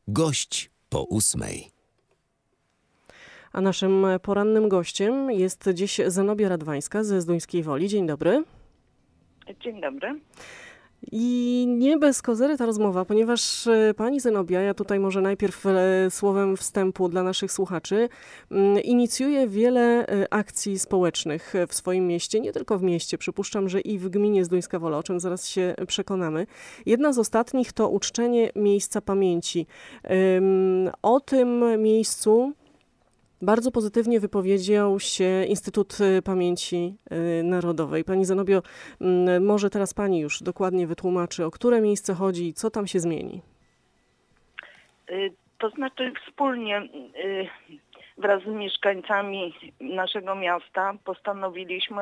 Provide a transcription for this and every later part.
Gość po 8. A naszym porannym gościem jest dziś Zenobia Radwańska ze Zduńskiej Woli. Dzień dobry. Dzień dobry. I nie bez kozery ta rozmowa, ponieważ pani Zenobia, ja tutaj może najpierw słowem wstępu dla naszych słuchaczy, inicjuje wiele akcji społecznych w swoim mieście, nie tylko w mieście, przypuszczam, że i w gminie Zduńska Wola, o czym zaraz się przekonamy. Jedna z ostatnich to uczczenie miejsca pamięci. O tym miejscu bardzo pozytywnie wypowiedział się Instytut Pamięci Narodowej. Pani Zenobio, może teraz pani już dokładnie wytłumaczy, o które miejsce chodzi i co tam się zmieni. To znaczy wspólnie wraz z mieszkańcami naszego miasta postanowiliśmy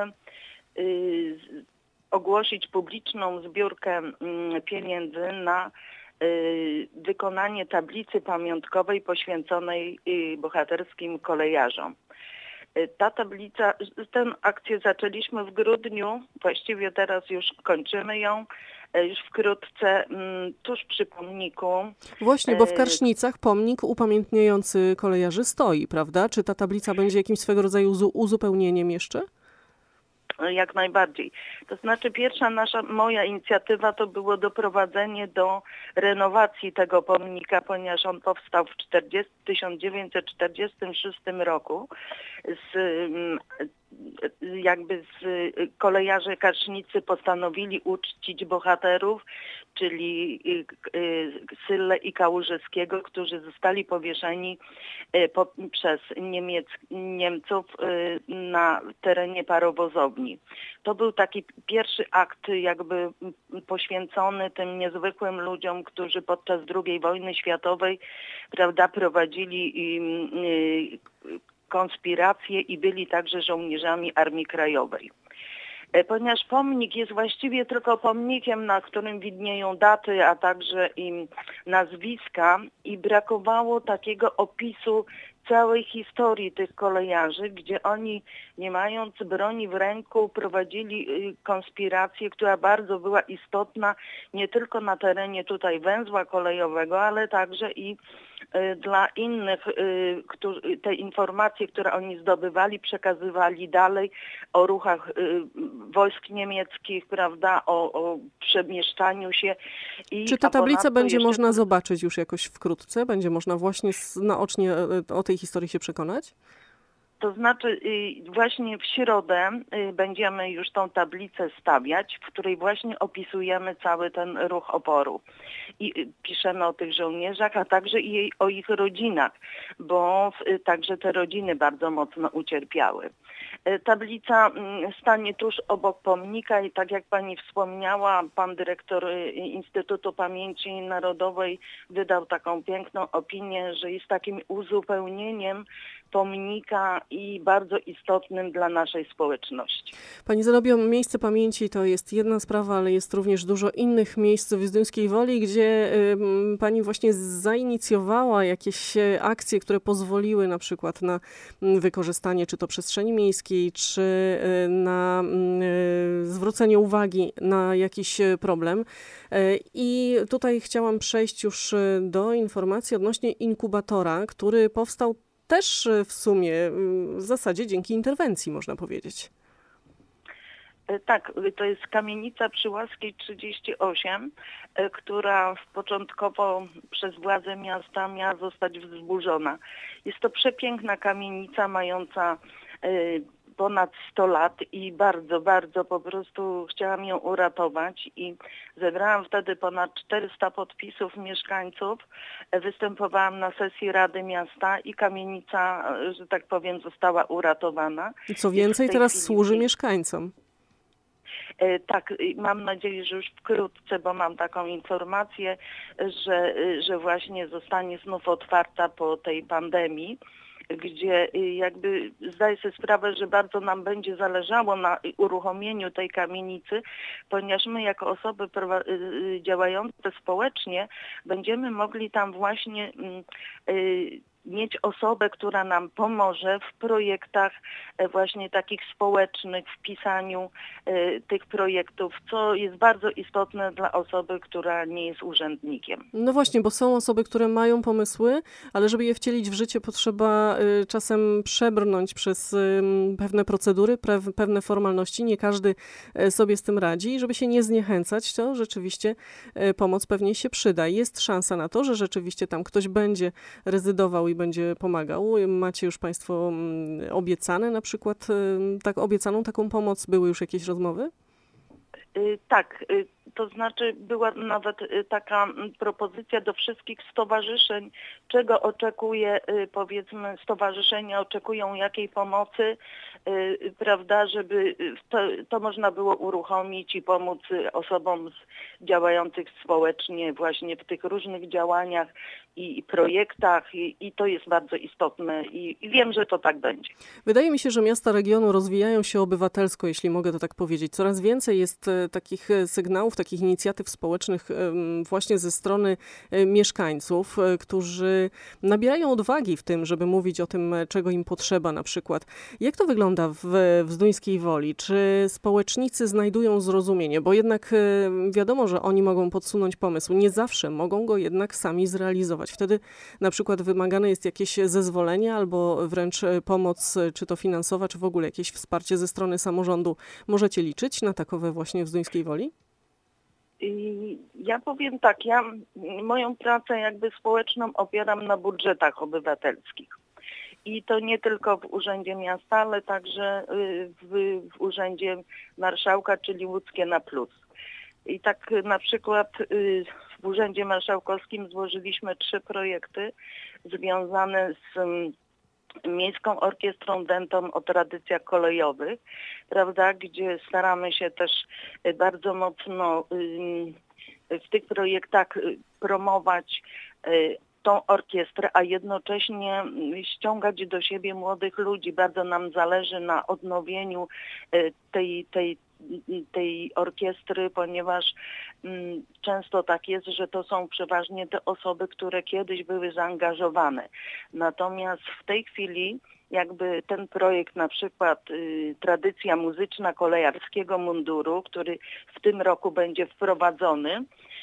ogłosić publiczną zbiórkę pieniędzy na wykonanie tablicy pamiątkowej poświęconej bohaterskim kolejarzom. Ta tablica, tę akcję zaczęliśmy w grudniu, właściwie teraz już kończymy ją, już wkrótce, tuż przy pomniku. Właśnie, bo w Karsznicach pomnik upamiętniający kolejarzy stoi, prawda? Czy ta tablica będzie jakimś swego rodzaju uzupełnieniem jeszcze? Jak najbardziej. To znaczy moja inicjatywa to było doprowadzenie do renowacji tego pomnika, ponieważ on powstał w 1946 roku. Kolejarze Karsznicy postanowili uczcić bohaterów, czyli Syllę i Kałużyskiego, którzy zostali powieszeni przez Niemców na terenie parowozowni. To był taki pierwszy akt jakby poświęcony tym niezwykłym ludziom, którzy podczas II wojny światowej, prawda, prowadzili konspiracje i byli także żołnierzami Armii Krajowej. Ponieważ pomnik jest właściwie tylko pomnikiem, na którym widnieją daty, a także i nazwiska, i brakowało takiego opisu całej historii tych kolejarzy, gdzie oni, nie mając broni w ręku, prowadzili konspirację, która bardzo była istotna nie tylko na terenie tutaj węzła kolejowego, ale także i dla innych, te informacje, które oni zdobywali, przekazywali dalej o ruchach wojsk niemieckich, prawda, o przemieszczaniu się. Czy tę tablicę będzie można zobaczyć już jakoś wkrótce? Będzie można właśnie naocznie o tej historii się przekonać? To znaczy właśnie w środę będziemy już tą tablicę stawiać, w której właśnie opisujemy cały ten ruch oporu. I piszemy o tych żołnierzach, a także i o ich rodzinach, bo także te rodziny bardzo mocno ucierpiały. Tablica stanie tuż obok pomnika i tak jak pani wspomniała, pan dyrektor Instytutu Pamięci Narodowej wydał taką piękną opinię, że jest takim uzupełnieniem pomnika i bardzo istotnym dla naszej społeczności. Pani Zenobio, miejsce pamięci to jest jedna sprawa, ale jest również dużo innych miejsc w Zduńskiej Woli, gdzie pani właśnie zainicjowała jakieś akcje, które pozwoliły na przykład na wykorzystanie czy to przestrzeni miejskiej, czy na zwrócenie uwagi na jakiś problem. I tutaj chciałam przejść już do informacji odnośnie inkubatora, który powstał też w sumie w zasadzie dzięki interwencji, można powiedzieć. Tak, to jest kamienica przy Łaskiej 38, która początkowo przez władze miasta miała zostać wzburzona. Jest to przepiękna kamienica mająca ponad 100 lat i bardzo, bardzo po prostu chciałam ją uratować i zebrałam wtedy ponad 400 podpisów mieszkańców. Występowałam na sesji Rady Miasta i kamienica, że tak powiem, została uratowana. I co więcej, teraz służy mieszkańcom. Tak, mam nadzieję, że już wkrótce, bo mam taką informację, że właśnie zostanie znów otwarta po tej pandemii, gdzie jakby zdaję sobie sprawę, że bardzo nam będzie zależało na uruchomieniu tej kamienicy, ponieważ my jako osoby działające społecznie będziemy mogli tam właśnie mieć osobę, która nam pomoże w projektach właśnie takich społecznych, w pisaniu tych projektów, co jest bardzo istotne dla osoby, która nie jest urzędnikiem. No właśnie, bo są osoby, które mają pomysły, ale żeby je wcielić w życie, potrzeba czasem przebrnąć przez pewne procedury, pewne formalności. Nie każdy sobie z tym radzi i żeby się nie zniechęcać, to rzeczywiście pomoc pewnie się przyda. Jest szansa na to, że rzeczywiście tam ktoś będzie rezydował i będzie pomagał. Macie już państwo obiecane na przykład obiecaną taką pomoc? Były już jakieś rozmowy? Tak, to znaczy była nawet taka propozycja do wszystkich stowarzyszeń, czego oczekuje, powiedzmy, stowarzyszenia oczekują jakiej pomocy, prawda, żeby to można było uruchomić i pomóc osobom działających społecznie właśnie w tych różnych działaniach i projektach i to jest bardzo istotne i wiem, że to tak będzie. Wydaje mi się, że miasta regionu rozwijają się obywatelsko, jeśli mogę to tak powiedzieć. Coraz więcej jest takich sygnałów, takich inicjatyw społecznych właśnie ze strony mieszkańców, którzy nabierają odwagi w tym, żeby mówić o tym, czego im potrzeba na przykład. Jak to wygląda w Zduńskiej Woli? Czy społecznicy znajdują zrozumienie? Bo jednak wiadomo, że oni mogą podsunąć pomysł. Nie zawsze mogą go jednak sami zrealizować. Wtedy na przykład wymagane jest jakieś zezwolenie albo wręcz pomoc, czy to finansowa, czy w ogóle jakieś wsparcie ze strony samorządu. Możecie liczyć na takowe właśnie w Zduńskiej Woli? Ja powiem tak, ja moją pracę jakby społeczną opieram na budżetach obywatelskich. I to nie tylko w Urzędzie Miasta, ale także w Urzędzie Marszałka, czyli Łódzkie na Plus. I tak na przykład w Urzędzie Marszałkowskim złożyliśmy 3 projekty związane z Miejską Orkiestrą Dętą o tradycjach kolejowych, prawda, gdzie staramy się też bardzo mocno w tych projektach promować tą orkiestrę, a jednocześnie ściągać do siebie młodych ludzi. Bardzo nam zależy na odnowieniu tej orkiestry, ponieważ często tak jest, że to są przeważnie te osoby, które kiedyś były zaangażowane. Natomiast w tej chwili jakby ten projekt, na przykład tradycja muzyczna kolejarskiego munduru, który w tym roku będzie wprowadzony,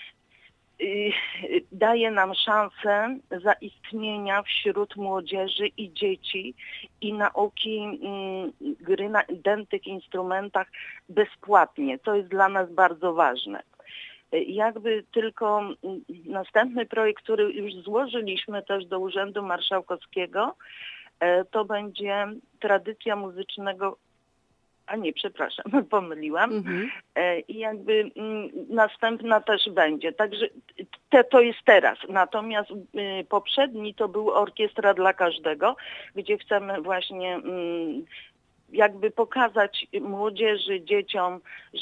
daje nam szansę zaistnienia wśród młodzieży i dzieci i nauki gry na dętych instrumentach bezpłatnie. To jest dla nas bardzo ważne. Jakby tylko następny projekt, który już złożyliśmy też do Urzędu Marszałkowskiego, to będzie tradycja muzycznego. Pomyliłam. I jakby następna też będzie. Także to jest teraz. Natomiast poprzedni to był Orkiestra dla każdego, gdzie chcemy właśnie jakby pokazać młodzieży, dzieciom,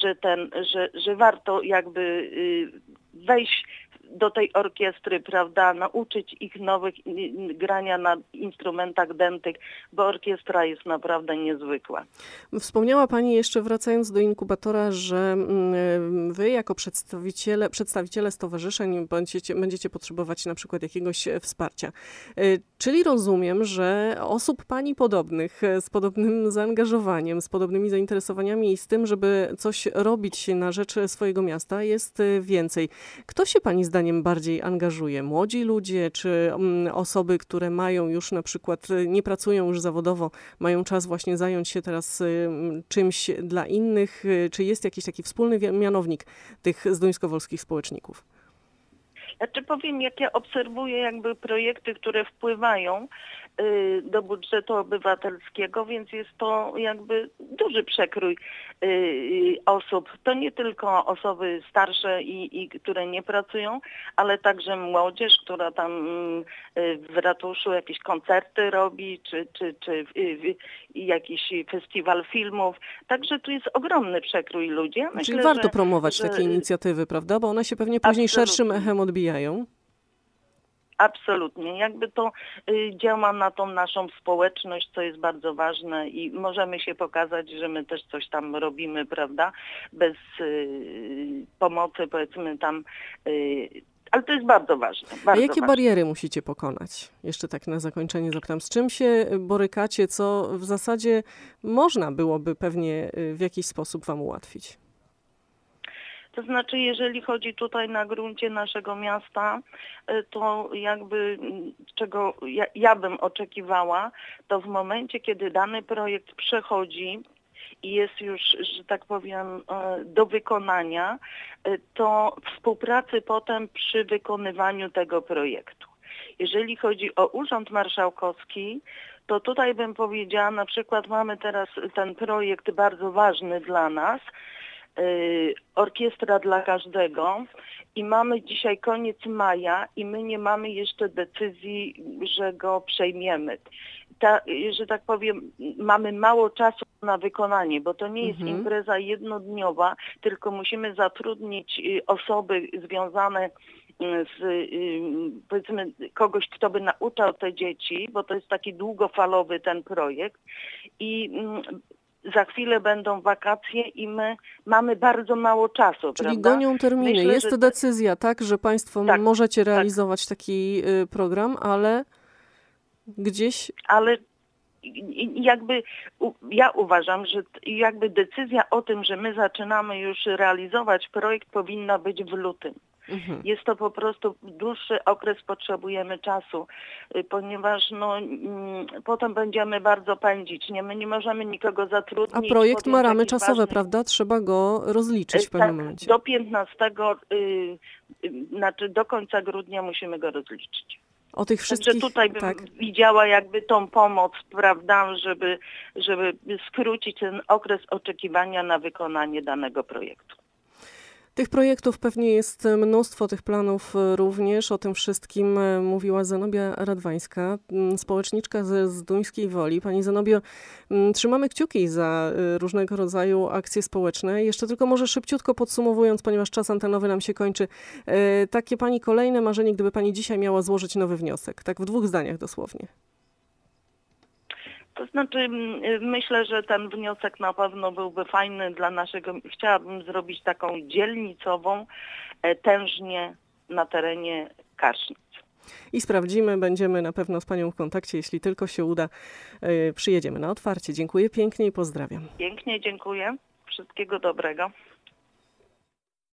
że warto jakby wejść do tej orkiestry, prawda, nauczyć ich nowych grania na instrumentach dętych, bo orkiestra jest naprawdę niezwykła. Wspomniała Pani jeszcze, wracając do inkubatora, że Wy jako przedstawiciele stowarzyszeń będziecie potrzebować na przykład jakiegoś wsparcia. Czyli rozumiem, że osób Pani podobnych, z podobnym zaangażowaniem, z podobnymi zainteresowaniami i z tym, żeby coś robić na rzecz swojego miasta jest więcej. Kto się Pani zdaniem bardziej angażuje? Młodzi ludzie, czy osoby, które mają już na przykład, nie pracują już zawodowo, mają czas właśnie zająć się teraz czymś dla innych? Czy jest jakiś taki wspólny mianownik tych zduńskowolskich społeczników? Znaczy powiem, jak ja obserwuję jakby projekty, które wpływają do budżetu obywatelskiego, więc jest to jakby duży przekrój osób. To nie tylko osoby starsze i które nie pracują, ale także młodzież, która tam w ratuszu jakieś koncerty robi, czy jakiś festiwal filmów. Także tu jest ogromny przekrój ludzi. Ja myślę, czyli warto promować takie inicjatywy, prawda? Bo one się pewnie później szerszym echem odbijają. Absolutnie. Jakby to działa na tą naszą społeczność, co jest bardzo ważne i możemy się pokazać, że my też coś tam robimy, prawda? Bez pomocy, powiedzmy tam Ale to jest bardzo ważne. A Bardzo jakie ważne. bariery musicie pokonać? Jeszcze tak na zakończenie zapytam. Z czym się borykacie, co w zasadzie można byłoby pewnie w jakiś sposób wam ułatwić? To znaczy, jeżeli chodzi tutaj na gruncie naszego miasta, to jakby czego ja bym oczekiwała, to w momencie, kiedy dany projekt przechodzi i jest już, że tak powiem, do wykonania, to współpracy potem przy wykonywaniu tego projektu. Jeżeli chodzi o Urząd Marszałkowski, to tutaj bym powiedziała, na przykład mamy teraz ten projekt bardzo ważny dla nas, Orkiestra dla każdego i mamy dzisiaj koniec maja i my nie mamy jeszcze decyzji, że go przejmiemy. Że tak powiem, mamy mało czasu na wykonanie, bo to nie jest impreza jednodniowa, tylko musimy zatrudnić osoby związane z, powiedzmy, kogoś, kto by nauczał te dzieci, bo to jest taki długofalowy ten projekt i za chwilę będą wakacje i my mamy bardzo mało czasu, Czyli prawda? gonią terminy. Myślę, jest że decyzja, tak, że państwo tak, możecie tak. realizować taki program, ale gdzieś... Ale jakby ja uważam, że jakby decyzja o tym, że my zaczynamy już realizować projekt, powinna być w lutym. Jest to po prostu dłuższy okres, potrzebujemy czasu, ponieważ potem będziemy bardzo pędzić. My nie możemy nikogo zatrudnić. A projekt ma ramy jakiś czasowe, ważny... prawda? Trzeba go rozliczyć w pewnym momencie. Do 15, znaczy do końca grudnia musimy go rozliczyć. O tych wszystkich... Także tutaj bym widziała jakby tą pomoc, prawda, żeby skrócić ten okres oczekiwania na wykonanie danego projektu. Tych projektów pewnie jest mnóstwo, tych planów również. O tym wszystkim mówiła Zenobia Radwańska, społeczniczka ze Zduńskiej Woli. Pani Zenobio, trzymamy kciuki za różnego rodzaju akcje społeczne. Jeszcze tylko może szybciutko podsumowując, ponieważ czas antenowy nam się kończy. Takie pani kolejne marzenie, gdyby pani dzisiaj miała złożyć nowy wniosek. Tak w 2 zdaniach dosłownie. To znaczy, myślę, że ten wniosek na pewno byłby fajny dla naszego... Chciałabym zrobić taką dzielnicową tężnię na terenie Karsznic. I sprawdzimy, będziemy na pewno z panią w kontakcie, jeśli tylko się uda. Przyjedziemy na otwarcie. Dziękuję pięknie i pozdrawiam. Pięknie dziękuję. Wszystkiego dobrego.